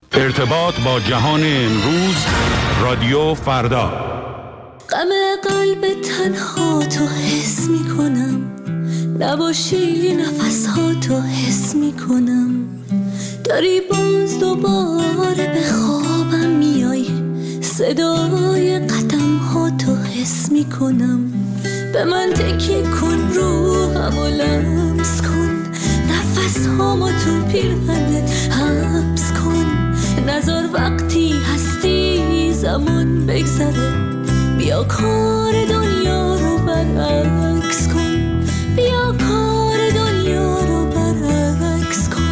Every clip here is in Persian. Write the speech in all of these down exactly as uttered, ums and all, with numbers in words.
ارتباط با جهان امروز، رادیو فردا. غم قلب تنها تو حس می کنم، نباشی نفس ها تو حس می کنم، داری باز دوباره به خوابم میای، صدای قدم ها تو حس می کنم، به من تکی کن، روحم و لمس کن، نفس هامو تو پیرهنت حبس کن، نذار وقتی هستی زمان بگذره، بیا کار دنیا رو برعکس کن، بیا کار دنیا رو برعکس کن.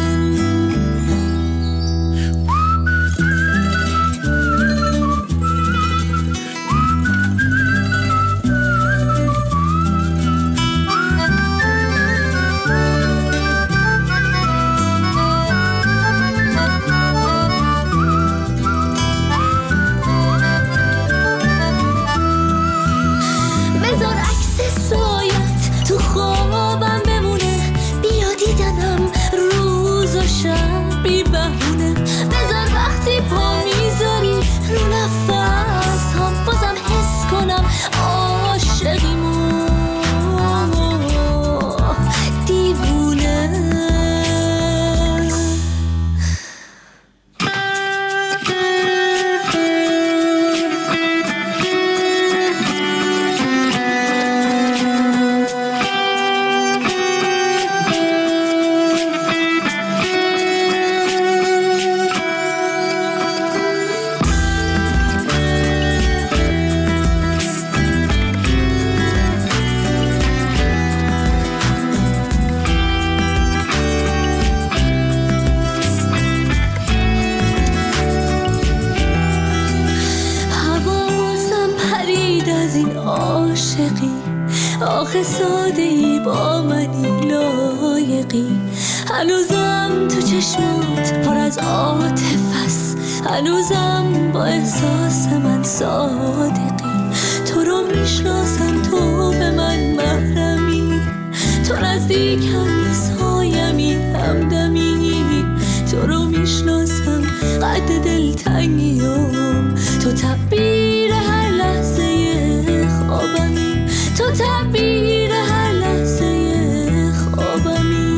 آخه ساده ای با منی لایقی، هنوزم تو چشمات پر از عاطفه است، هنوزم با احساس من صادقی، تو رو میشناسم، تو به من محرمی، تو نزدیکمی، سایمی، همدمی، تو رو میشناسم، قد دلتنگیم، تو تعبیر هر لحظه خوابمی، تو تعبیر هر لحظه خوابمی.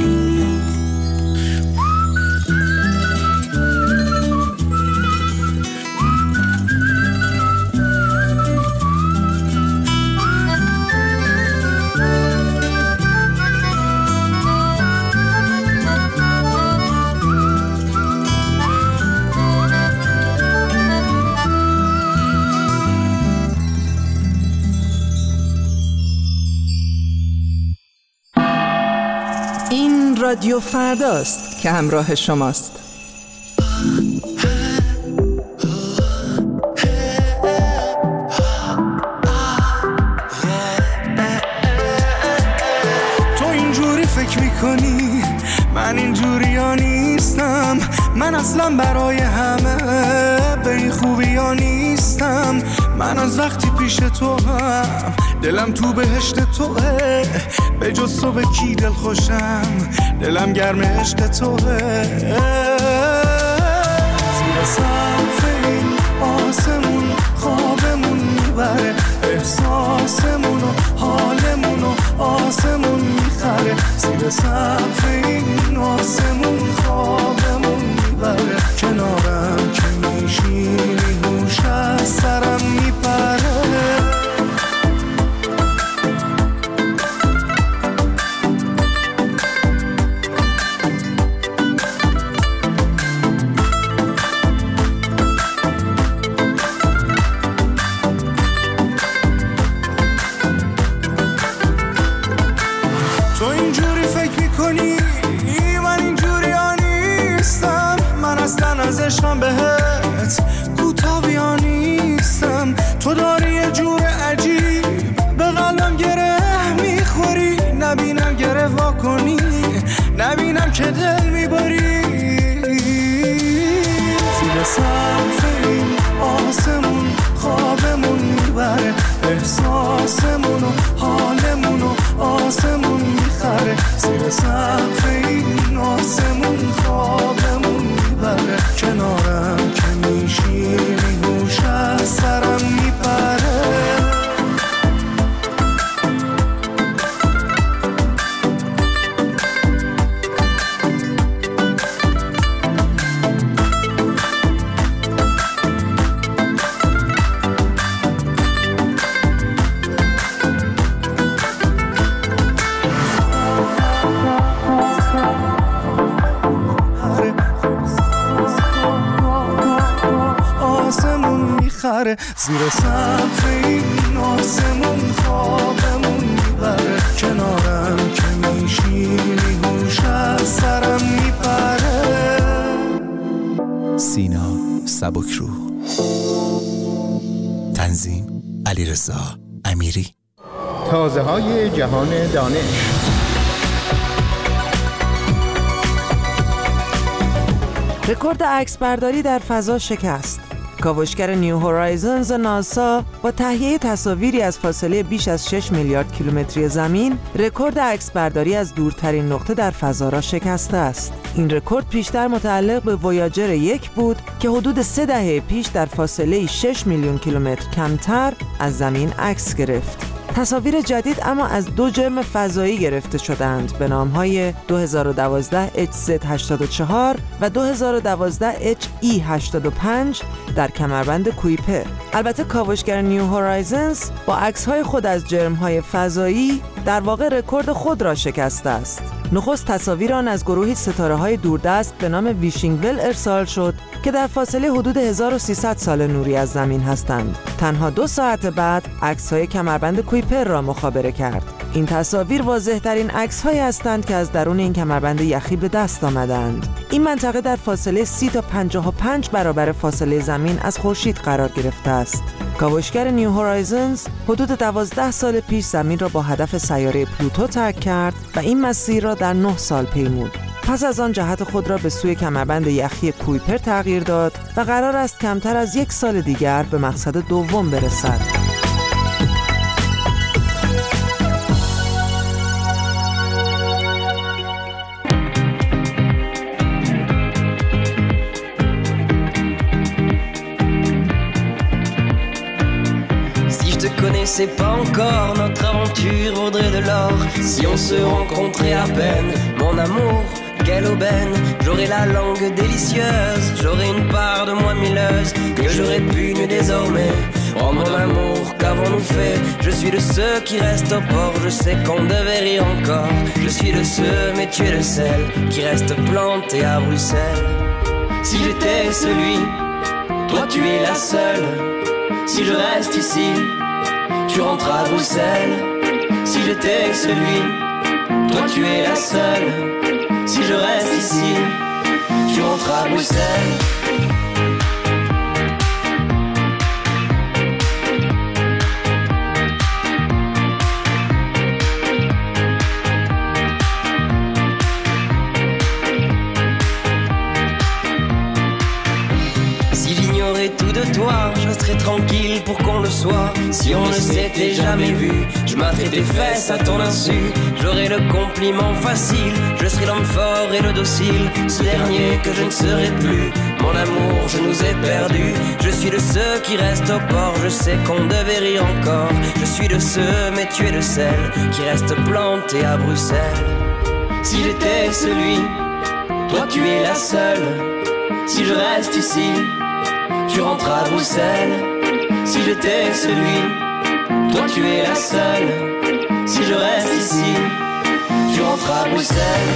رادیو فرداست که همراه شماست. تو اینجوری فکر میکنی من اینجوری ها نیستم، من اصلا برای همه به این خوبی ها نیستم، من از وقتی پیش تو هم دلم تو بهشت توه، به جز تو به کی دل خوشم، دلم گرم عشق توه، زیر سقف این آسمون خوابمون میبره، احساسمون و حالمون و آسمون میخره، زیر سقف این آسمون خوابمون میبره، کنارم که میشینی هوش از سرم میپره. عشقم بهت کوتاه نیستم، تو داری یه جور عجیب به قلبم گره میخوری، نبینم گره وا کنی، نبینم که دل میبری، زیر سقف این آسمون خوابمون میبره، احساسمون و حالمون و آسمون میخره، زیر سقف این آسمون خوابمون میبره، کنار میبره، زیر سقف این آسمون خوابمون میبره، کنارم که میشینی هوش از سرم میپره. سینا سبکروح، تنظیم علیرضا امیری. تازه های جهان دانش. رکورد عکسبرداری در فضا شکست. کاوشگر نیو هورایزنز ناسا با تهیه تصاویری از فاصله بیش از شش میلیارد کیلومتری زمین، رکورد عکسبرداری از دورترین نقطه در فضا را شکسته است. این رکورد پیشتر متعلق به ویاجر یک بود که حدود سه دهه پیش در فاصله شش میلیون کیلومتر کمتر از زمین عکس گرفت. تصاویر جدید اما از دو جرم فضایی گرفته شدند به نام‌های دو هزار و دوازده اچ زد هشتاد و چهار و دو هزار و دوازده اچ ای هشتاد و پنج در کمربند کویپر. البته کاوشگر نیو هورایزنز با عکس‌های خود از جرم‌های فضایی در واقع رکورد خود را شکسته است. نخست تصاویر آن از گروهی ستاره‌های دوردست به نام ویشینگول ارسال شد که در فاصله حدود هزار و سیصد سال نوری از زمین هستند. تنها دو ساعت بعد عکس‌های کمربند کویپر را مخابره کرد. این تصاویر واضح‌ترین عکس‌هایی هستند که از درون این کمربند یخی به دست آمدند. این منطقه در فاصله سی تا پنجاه و پنج برابر فاصله زمین از خورشید قرار گرفته است. کاوشگر نیو هورایزنز حدود دوازده سال پیش زمین را با هدف سیاره پلوتو ترک کرد و این مسیر را در نه سال پیمود. پس از آن جهت خود را به سوی کمربند یخی کویپر تغییر داد و قرار است کمتر از یک سال دیگر به مقصد دوم برسد. C'est pas encore notre aventure vaudrait de l'or si on se rencontrait à peine. Mon amour, quelle aubaine. J'aurais la langue délicieuse, j'aurais une part de moi milleuse que j'aurais pu nu désormais. Oh mon amour, qu'avons-nous fait? Je suis de ceux qui restent au port. Je sais qu'on devait rire encore. Je suis de ceux, mais tu es le seul qui reste planté à Bruxelles. Si j'étais celui, toi tu es la seule. Si je reste ici, tu rentres à Bruxelles. Si j'étais celui, toi tu es la seule. Si je reste ici, tu rentres à Bruxelles. Tout de toi, je serais tranquille pour qu'on le soit. Si on ne s'était jamais vu, je m'atterais tes fesses à ton insu. J'aurais le compliment facile, je serais l'homme fort et le docile, ce dernier que je ne serai plus. Mon amour, je nous ai perdus. Je suis de ceux qui restent au port. Je sais qu'on devait rire encore. Je suis de ceux, mais tu es de celles qui restent plantées à Bruxelles. Si j'étais celui, toi tu es la seule. Si je reste ici, tu rentres à Bruxelles. Si j'étais celui, toi tu es la seule. Si je reste ici, tu rentres à Bruxelles.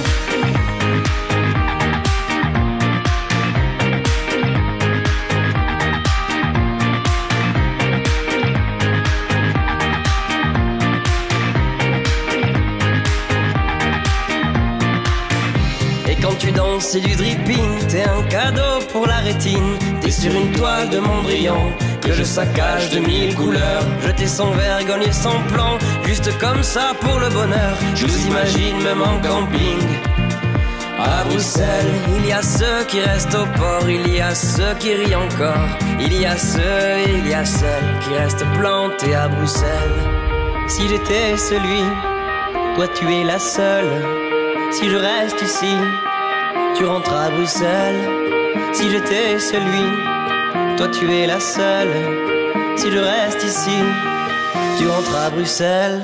Quand tu danses, c'est du dripping. T'es un cadeau pour la rétine. T'es sur une toile de Mondrian que je saccage de mille couleurs. Jeter sans vergogne et sans plan, juste comme ça pour le bonheur. Je vous imagine même en camping à Bruxelles. Il y a ceux qui restent au port, il y a ceux qui rient encore. Il y a ceux et il y a celles qui restent plantés à Bruxelles. Si j'étais celui, toi tu es la seule. Si je reste ici, tu rentres à Bruxelles. Si j'étais celui, toi tu es la seule. Si je reste ici, tu rentres à Bruxelles.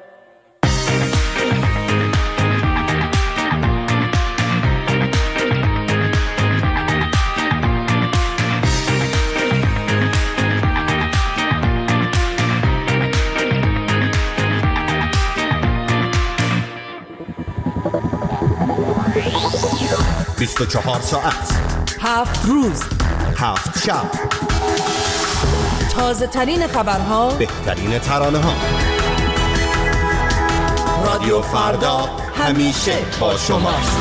بیست و چهار ساعت، هفت روز، هفت شب، تازه ترین خبرها، بهترین ترانه ها. رادیو فردا همیشه با شماست.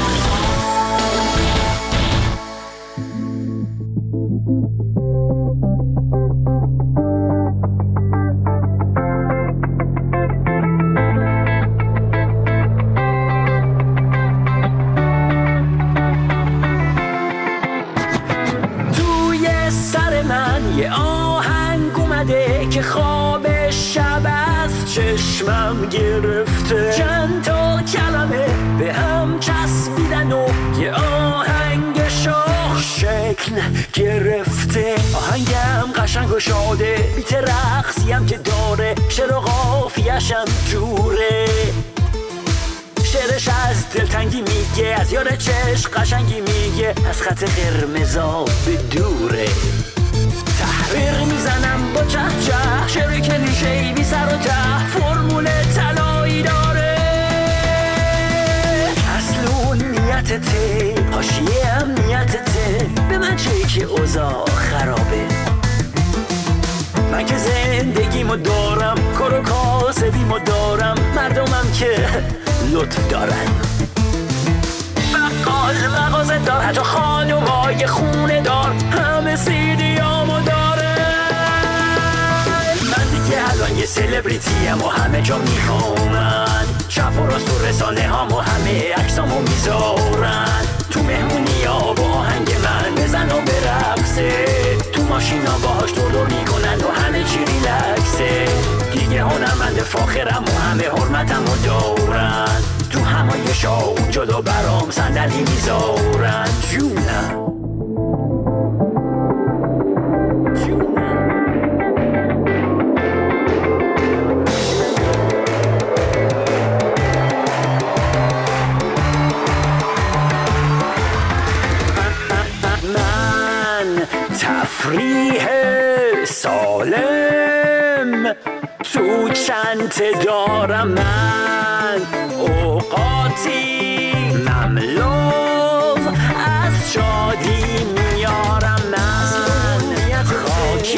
که خواب شب از چشمم گرفته، چند تا کلمه به هم چسبیدن و یه آهنگ شاخ شکل گرفته. آهنگم قشنگ و شاده، بیت رقصیم که داره، شعر و قافیه‌شم جوره. شعرش از دلتنگی میگه، از یار چشم قشنگی میگه، از خط قرمزا به دوره. تحریر میزنم با چه چه، شعر کلیشه‌ای بی سر و ته، فرمول طلایی داره. اصل نیتته، حاشیه هم نیتته، به من چه که اوضاع خرابه. من که زندگیمو دارم، کار و کاسبیمو دارم، مردمم که لطف دارن. بقال مغازه دار، حتی خانومای خونه دار، همه سیدیامو داره. من دیگه الان یه سلبریتیم و همه جا میخوامن، چپ و راست و رسانه هامو همه عکسامو میذارن. تو مهمونی ها با آهنگ من بزن و برقصه، تو ماشینا باهاش دور دور میکنن و همه چی ریلکسه. دیگه هنرمند فاخرم و همه حرمتمو دارن، تو همایشا جدا برام صندلی میذارن. جونم من تفریح سالم تو چنت دارم، من اوقاتی مملو از شادی میارم. من خاک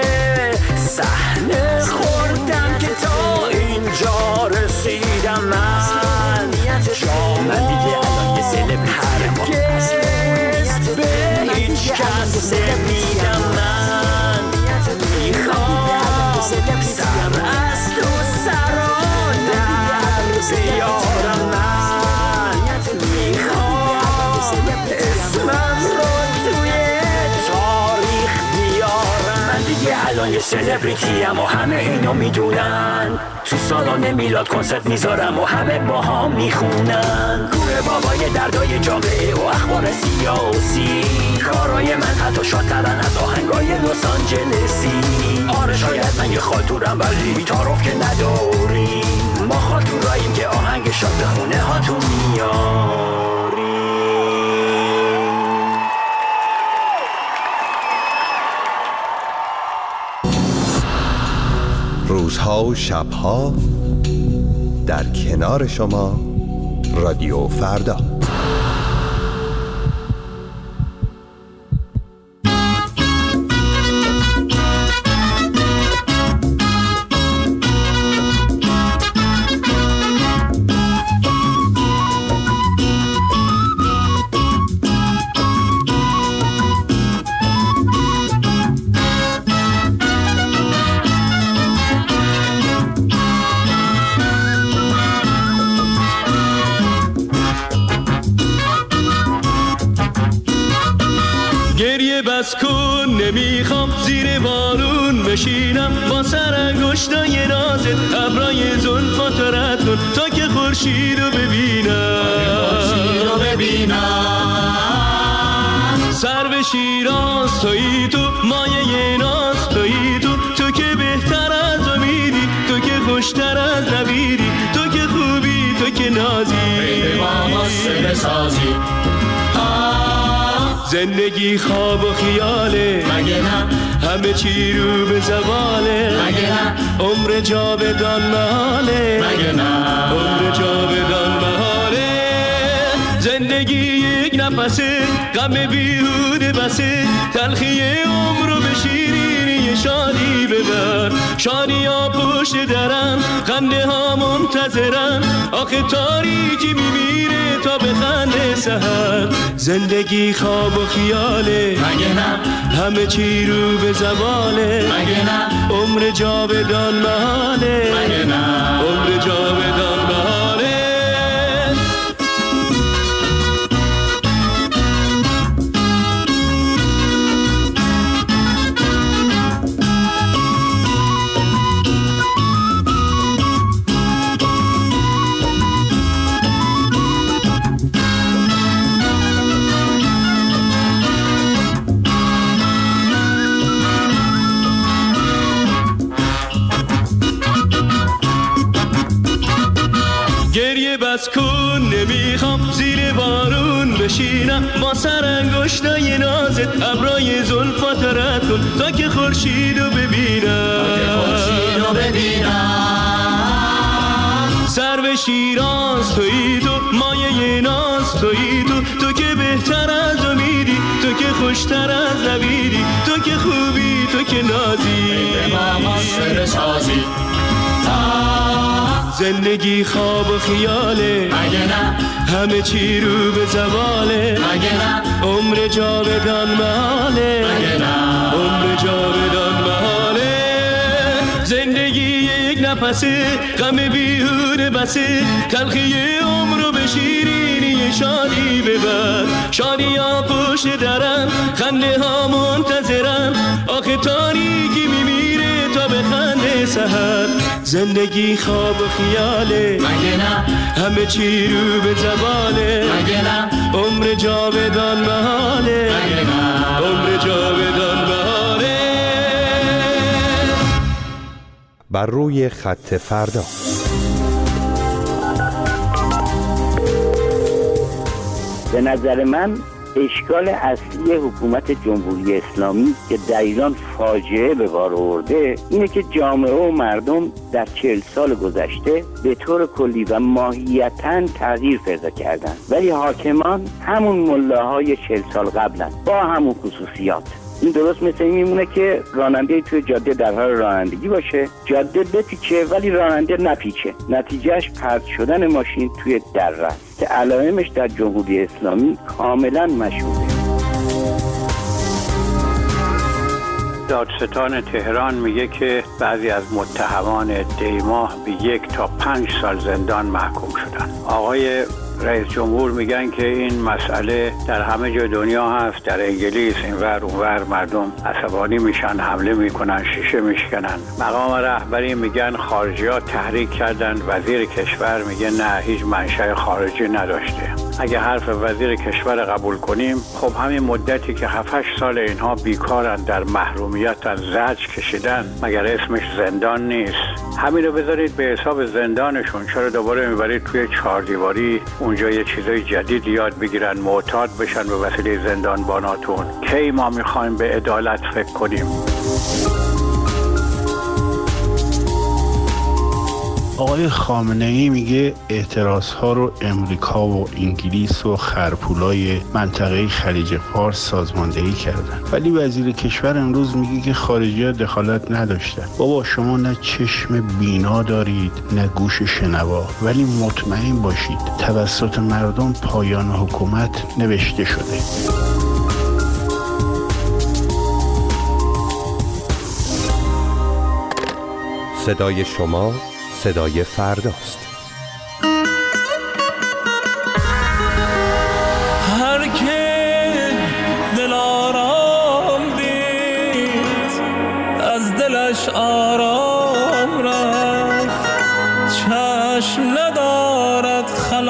صحنه خوردم که تا اینجا رسیدم. من من دیگه الان یه سلبریتیم، هرگز به هیچ کس نمیدم. من میخوام سر از تو سرا در بیارم. من میخوام اسمم رو توی تاریخ بیارم. من دیگه الان یه سلبریتیم و همه اینو میدونن، تو سالن میلاد کنسرت میذارم و همه با هم میخونن. کوره بابای دردای جامعه و اخبار سیاسی، کارای من حتی شادترن از آهنگای لس آنجلسی. آره شاید من یه خالتورم ولی تعارف که نداریم، ما خالتوراییم که آهنگ شاد به خونه هاتون میاریم. روزها و شبها در کنار شما، رادیو فردا. بس کن، نمیخوام زیر بارون بشینم با سر انگشتای نازت، ابرای زلفات رد کن تا که خورشید رو ببینم. سر به شیراز تویی تو، مایه ناز تویی تو، تو که بهتر از امیدی، تو که خوشتر از نویدی، تو که خوبی، تو که نازی، به ما واسه بسازی. زندگی خواب و خیاله، مگه نه؟ همه چی رو به زواله، مگه نه؟ عمر جاودان محاله، مگه نه؟ عمر جاودان محاله. زندگی یک نفسه، غم بیهوده بسه، تلخی عمر رو به شیرینی شادی ببر. شادی ها پشت درم، خنده ها منتظرم، آخه تاریکی میمیره تا به خنده سحر. زندگی خواب و خیاله مگه نه، همه چی رو به زواله مگه نه، عمر جاودان محاله مگه نه، عمر جاودان محاله. بس کن نمیخوام زیر بارون بشینم، با سر انگشتای نازت ابرای زلفات رد کن تا که خورشیدو ببینم، تا که خورشیدو ببینم. سر به شیراز تویی تو، مایه ناز تویی تو، تو که بهتر از امیدی، تو که خوشتر از نویدی، تو که خوبی، تو که نازی، ای ماما سر سازی. زندگی خواب و خیاله مگه نه، همه چی رو به زواله مگه نه، عمر جاودان محاله مگه نه، عمر جاودان محاله. زندگی یک نفسه، غم بیهوده بسه، تلخی عمر رو به شیرینی شادی ببر. شادی ها پشت درم، خنده ها منتظرم، آخه تاریکی میمیره تا به خنده سحر. زندگی خواب و خیاله مگه نه، همه چی رو به زواله مگه نه، عمر جاودان محاله مگه نه، عمر جاودان محاله. بر روی خط فردا. به نظر من اشکال اصلی حکومت جمهوری اسلامی که در ایران فاجعه به بار آورده اینه که جامعه و مردم در چهل سال گذشته به طور کلی و ماهیتاً تغییر پیدا کردن، ولی حاکمان همون ملاهای چهل سال قبلن با همون خصوصیات. این درست مثل این میمونه که راننده توی جاده در حال رانندگی باشه، جاده بپیچه ولی راننده نپیچه، نتیجهش پرت شدن ماشین توی دره است که علائمش در جمهوری اسلامی کاملا مشهوده. دادستان تهران میگه که بعضی از متهمان دیماه به یک تا پنج سال زندان محکوم شدن. آقای رئیس جمهور میگن که این مسئله در همه جای دنیا هست، در انگلیس اینور اونور مردم عصبانی میشن، حمله میکنن، شیشه میشکنن. مقام رهبری میگن خارجی‌ها تحریک کردن، وزیر کشور میگه نه هیچ منشأ خارجی نداشته. اگه حرف وزیر کشور قبول کنیم، خب همین مدتی که هفت هشت سال اینها بیکارن، در محرومیتن، زجر کشیدن، مگر اسمش زندان نیست؟ همین رو بذارید به حساب زندانشون، چرا دوباره میبرید توی چهار دیواری اونجا یه چیزای جدید یاد بگیرن، معتاد بشن به وسیله زندان باناتون؟ کی ما میخوایم به عدالت فکر کنیم؟ آقای خامنه‌ای میگه اعتراضها رو امریکا و انگلیس و خرپولای منطقه خلیج فارس سازماندهی کردن، ولی وزیر کشور امروز میگه که خارجی‌ها دخالت نداشتن. بابا شما نه چشم بینا دارید نه گوش شنوا، ولی مطمئن باشید توسط مردم پایان حکومت نوشته شده. صدای شما صدای فرداست. هر که دل آرام دید از دلش آرام رفت، چشم ندارد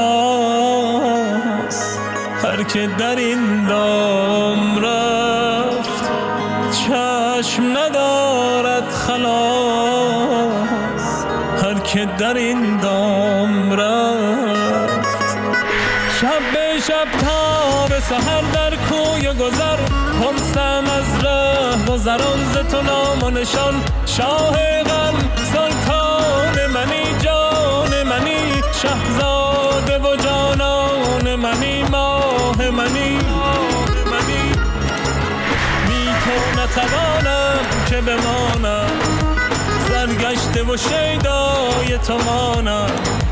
خلاص. هر که در این دام رفت، چشم ندارد خلاص. هر که در این دام رفت، شب به شب تا به سحر در کوی گذر، پرسم از ره گذران ز تو نام و نشان. شاه غم سلطان منی، جان منی، شهزاده و جانان منی، ماه منی. بی تو نتوانم که که بمانم، سرگشته و شیدای تو مانم.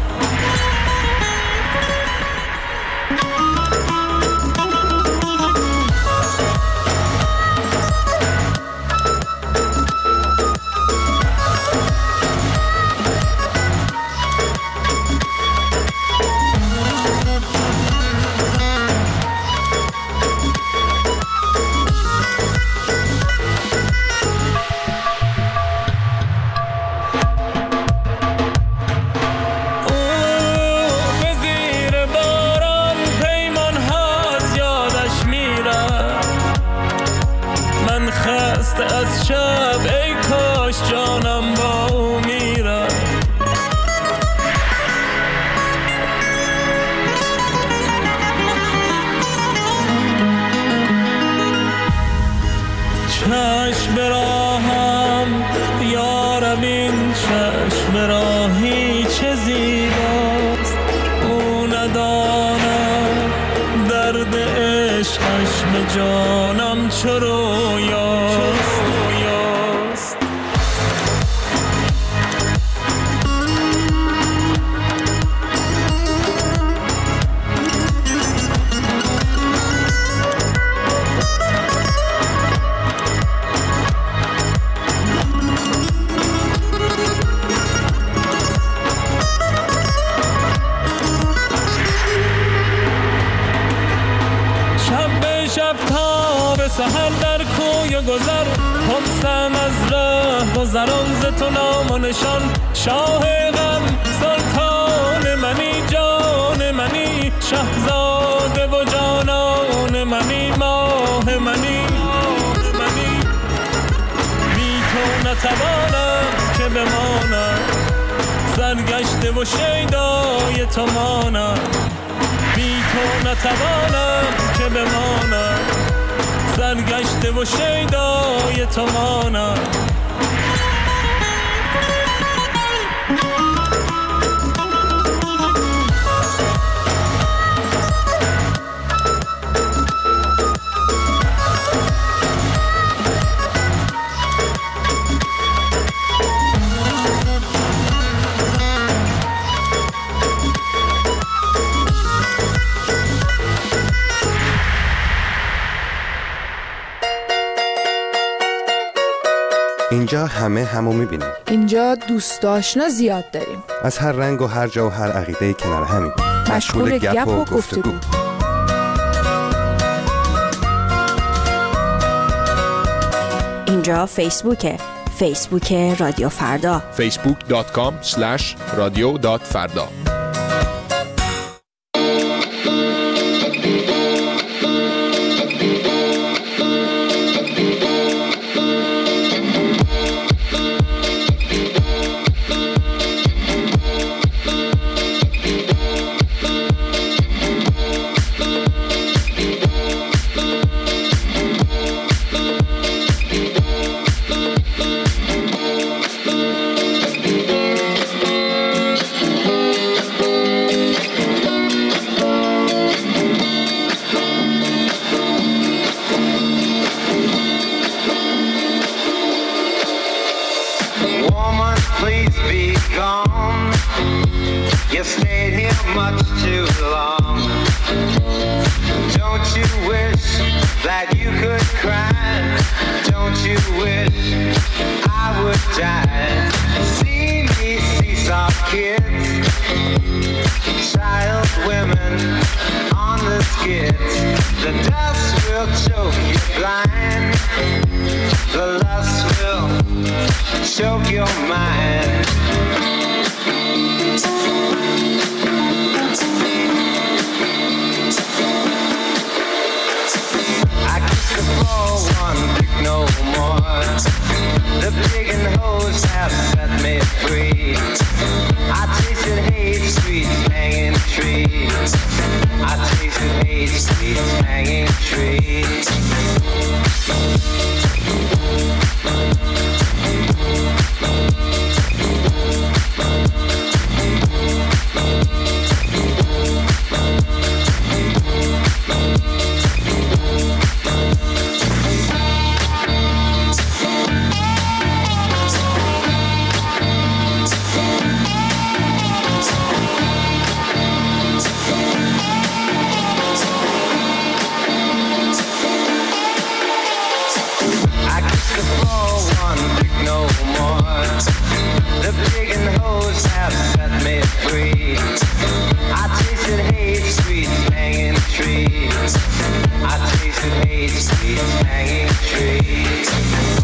از شب ای کاش جانم با او میرم. چشم براهم یارم، این چشم راهی چه زیباست، او ندانم درد عشقش به جانم چه رویاست. سهر در کوی و گذر خمسم از ره گذران ز تو نام و نشان. شاه غم سلطان منی، جان منی شهزاده و جانان منی، ماه منی منی. بی تو نتوانم که بمانم، سرگشته و شیدای تو مانم. بی تو نتوانم که بمانم، سرگشته و شیدای تو مانم. اینجا همه همو میبینیم. اینجا دوست آشنا زیاد داریم، از هر رنگ و هر جا و هر عقیده کنار همیم، مشغول گپ و گفتگو. اینجا فیسبوکه، فیسبوک رادیو فردا، فیسبوک دات کام اسلش رادیو دات فردا. heart. The pig and hose have set me free. I tasted hate, sweet hanging trees. I tasted hate, sweet hanging trees.